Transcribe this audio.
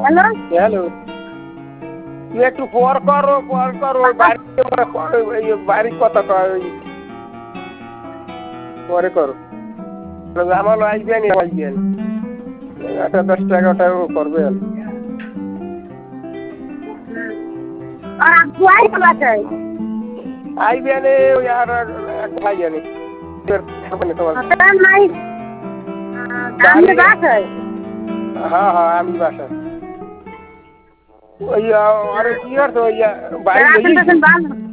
hello hello তুই একটু পর করো ওই বাড়ির কথা কয় ওই পরে করো আমার আসবেন একটা 10 টাকা করবে আর আব্বু আইছে বাসায় আইবেন ওই আর এক ভাই জানি তোমার আপনার নাই আপনি বাসায় হ্যাঁ আমি বাসায় ওই আরে কি আর তো ওই বাড়ি